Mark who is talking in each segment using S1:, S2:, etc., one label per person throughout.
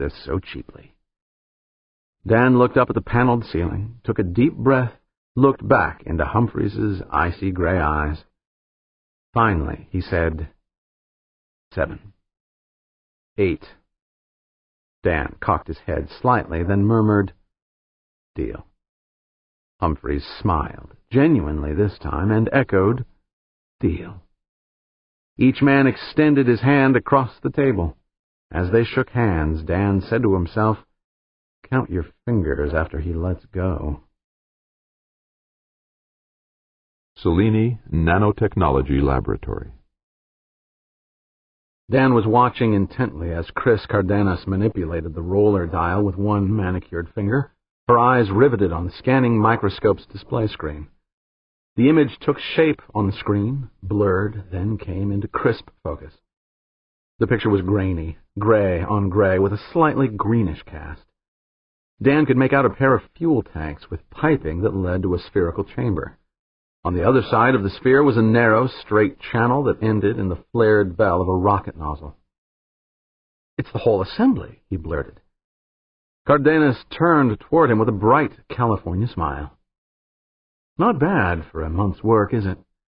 S1: this so cheaply. Dan looked up at the paneled ceiling, took a deep breath, looked back into Humphreys's icy gray eyes. Finally, he said, 7. 8. Dan cocked his head slightly, then murmured, Deal. Humphreys smiled, genuinely this time, and echoed, Deal. Each man extended his hand across the table. As they shook hands, Dan said to himself, Count your fingers after he lets go.
S2: Selene Nanotechnology Laboratory.
S1: Dan was watching intently as Chris Cardenas manipulated the roller dial with one manicured finger, her eyes riveted on the scanning microscope's display screen. The image took shape on the screen, blurred, then came into crisp focus. The picture was grainy, gray on gray, with a slightly greenish cast. Dan could make out a pair of fuel tanks with piping that led to a spherical chamber. On the other side of the sphere was a narrow, straight channel that ended in the flared bell of a rocket nozzle. It's the whole assembly, he blurted. Cardenas turned toward him with a bright California smile. Not bad for a month's work, is it?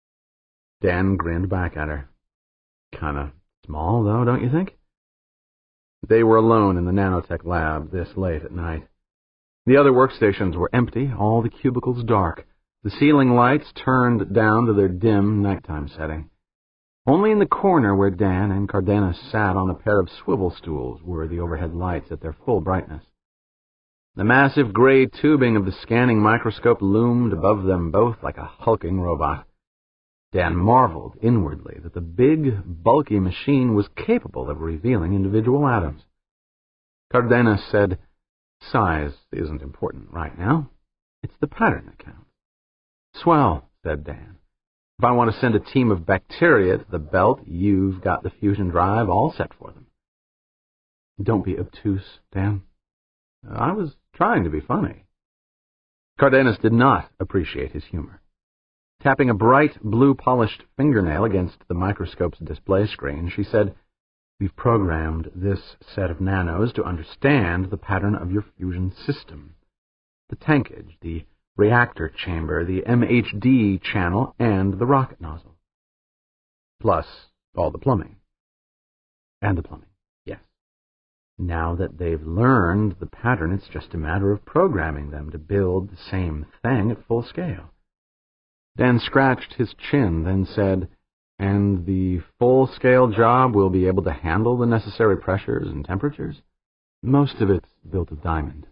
S1: Dan grinned back at her. Kinda small, though, don't you think? They were alone in the nanotech lab this late at night. The other workstations were empty, all the cubicles dark, the ceiling lights turned down to their dim nighttime setting. Only in the corner where Dan and Cardenas sat on a pair of swivel stools were the overhead lights at their full brightness. The massive gray tubing of the scanning microscope loomed above them both like a hulking robot. Dan marveled inwardly that the big, bulky machine was capable of revealing individual atoms. Cardenas said, Size isn't important right now. It's the pattern that counts. Swell, said Dan. If I want to send a team of bacteria to the belt, you've got the fusion drive all set for them. Don't be obtuse, Dan. I was trying to be funny. Cardenas did not appreciate his humor. Tapping a bright, blue-polished fingernail against the microscope's display screen, she said, We've programmed this set of nanos to understand the pattern of your fusion system. The tankage, the reactor chamber, the MHD channel, and the rocket nozzle. Plus all the plumbing. And the plumbing, yes. Now that they've learned the pattern, it's just a matter of programming them to build the same thing at full scale. Dan scratched his chin, then said, And the full-scale job will be able to handle the necessary pressures and temperatures? Most of it's built of diamond.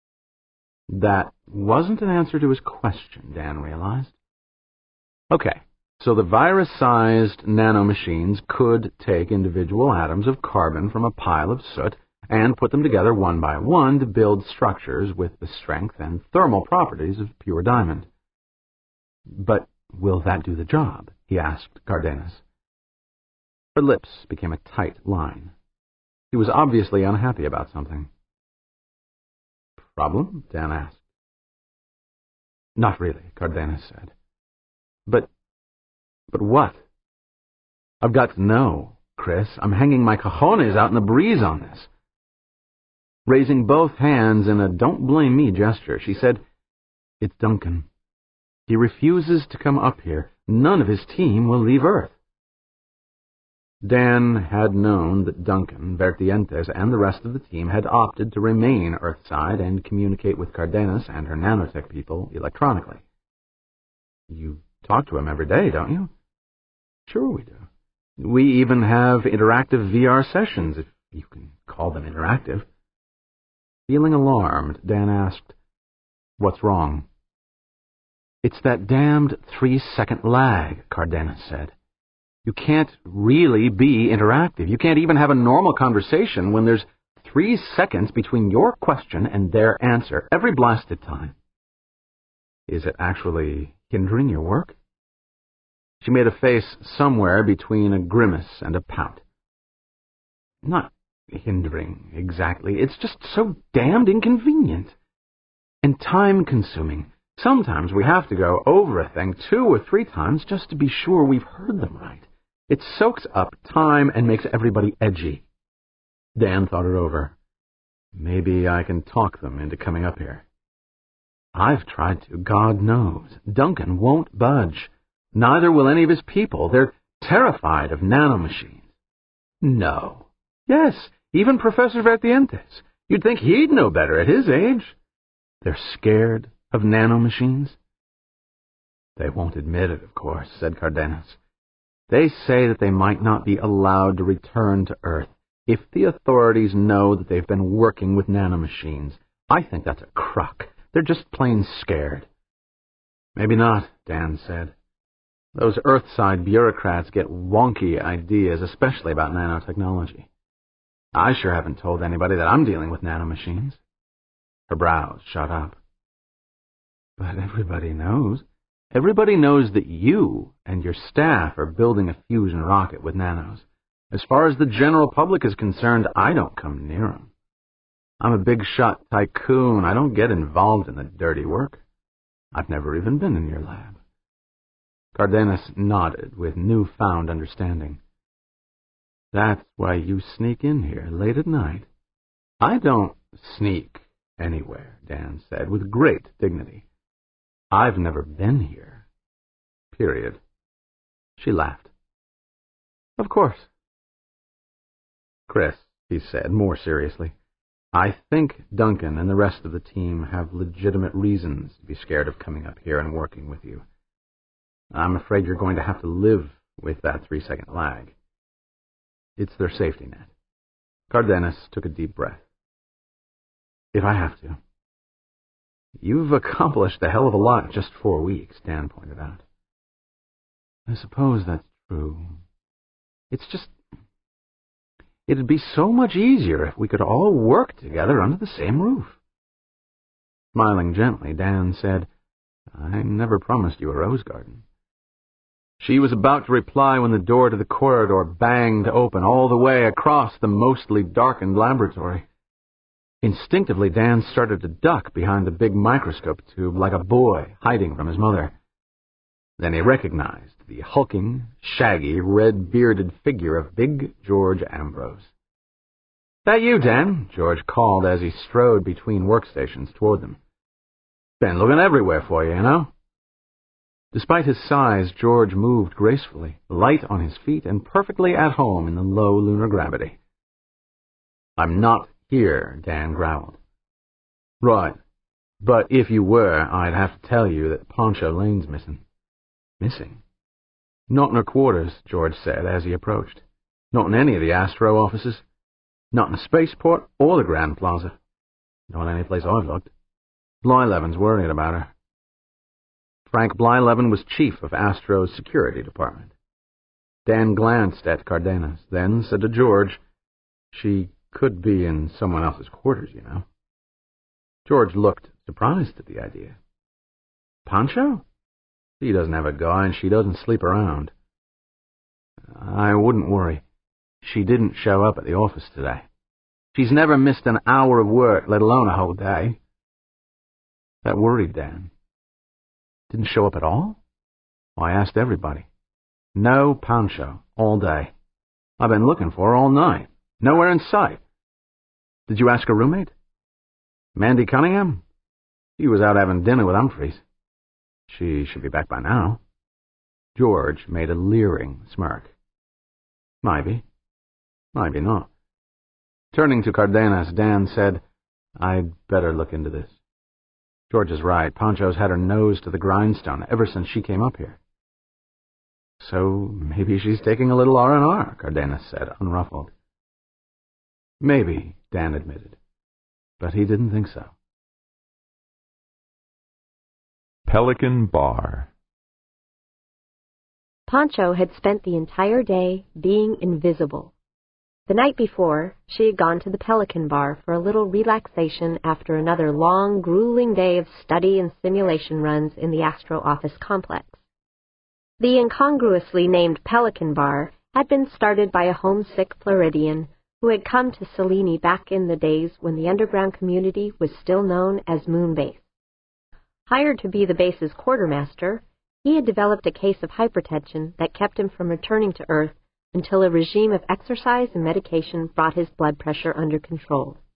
S1: That wasn't an answer to his question, Dan realized. Okay, so the virus-sized nanomachines could take individual atoms of carbon from a pile of soot and put them together one by one to build structures with the strength and thermal properties of pure diamond. But will that do the job? He asked Cardenas. Her lips became a tight line. He was obviously unhappy about something. Problem? Dan asked. Not really, Cardenas said. But what? I've got to know, Chris. I'm hanging my cojones out in the breeze on this. Raising both hands in a don't-blame-me gesture, she said, It's Duncan. He refuses to come up here. None of his team will leave Earth. Dan had known that Duncan, Vertientes, and the rest of the team had opted to remain Earthside and communicate with Cardenas and her nanotech people electronically. You talk to him every day, don't you? Sure we do. We even have interactive VR sessions, if you can call them interactive. Feeling alarmed, Dan asked, What's wrong? It's that damned 3-second lag, Cardenas said. You can't really be interactive. You can't even have a normal conversation when there's 3 seconds between your question and their answer every blasted time. Is it actually hindering your work? She made a face somewhere between a grimace and a pout. Not hindering, exactly. It's just so damned inconvenient. And time-consuming. Sometimes we have to go over a thing 2 or 3 times just to be sure we've heard them right. It soaks up time and makes everybody edgy. Dan thought it over. Maybe I can talk them into coming up here. I've tried to, God knows. Duncan won't budge. Neither will any of his people. They're terrified of nanomachines. No. Yes, even Professor Vertientes. You'd think he'd know better at his age. They're scared of nanomachines. They won't admit it, of course, said Cardenas. They say that they might not be allowed to return to Earth if the authorities know that they've been working with nanomachines. I think that's a crock. They're just plain scared. Maybe not, Dan said. Those Earthside bureaucrats get wonky ideas, especially about nanotechnology. I sure haven't told anybody that I'm dealing with nanomachines. Her brows shot up. But everybody knows. Everybody knows that you and your staff are building a fusion rocket with nanos. As far as the general public is concerned, I don't come near 'em. I'm a big-shot tycoon. I don't get involved in the dirty work. I've never even been in your lab. Cardenas nodded with newfound understanding. That's why you sneak in here late at night. I don't sneak anywhere, Dan said with great dignity. I've never been here. Period. She laughed. Of course. Chris, he said more seriously, I think Duncan and the rest of the team have legitimate reasons to be scared of coming up here and working with you. I'm afraid you're going to have to live with that 3-second lag. It's their safety net. Cardenas took a deep breath. If I have to. You've accomplished a hell of a lot in just 4 weeks, Dan pointed out. I suppose that's true. It's just... It'd be so much easier if we could all work together under the same roof. Smiling gently, Dan said, I never promised you a rose garden. She was about to reply when the door to the corridor banged open all the way across the mostly darkened laboratory. Instinctively, Dan started to duck behind the big microscope tube like a boy hiding from his mother. Then he recognized the hulking, shaggy, red-bearded figure of Big George Ambrose. That you, Dan? George called as he strode between workstations toward them. Been looking everywhere for you, you know? Despite his size, George moved gracefully, light on his feet and perfectly at home in the low lunar gravity. I'm not here, Dan growled. Right, but if you were, I'd have to tell you that Poncho Lane's missing. Missing? Not in her quarters, George said as he approached. Not in any of the Astro offices. Not in the spaceport or the Grand Plaza. Not any place I've looked. Blyleven's worried about her. Frank Blyleven was chief of Astro's security department. Dan glanced at Cardenas, then said to George, She could be in someone else's quarters, you know. George looked surprised at the idea. Poncho? He doesn't have a guy and she doesn't sleep around. I wouldn't worry. She didn't show up at the office today. She's never missed an hour of work, let alone a whole day. That worried Dan. Didn't show up at all? Well, I asked everybody. No Poncho, all day. I've been looking for her all night. Nowhere in sight. Did you ask her roommate? Mandy Cunningham? She was out having dinner with Humphreys. She should be back by now. George made a leering smirk. Maybe. Maybe not. Turning to Cardenas, Dan said, I'd better look into this. George is right. Poncho's had her nose to the grindstone ever since she came up here. So maybe she's taking a little R&R, Cardenas said, unruffled. Maybe, Dan admitted. But he didn't think so.
S2: Pelican Bar.
S3: Poncho had spent the entire day being invisible. The night before, she had gone to the Pelican Bar for a little relaxation after another long, grueling day of study and simulation runs in the Astro office complex. The incongruously named Pelican Bar had been started by a homesick Floridian who had come to Selene back in the days when the underground community was still known as Moonbase. Hired to be the base's quartermaster, he had developed a case of hypertension that kept him from returning to Earth until a regime of exercise and medication brought his blood pressure under control.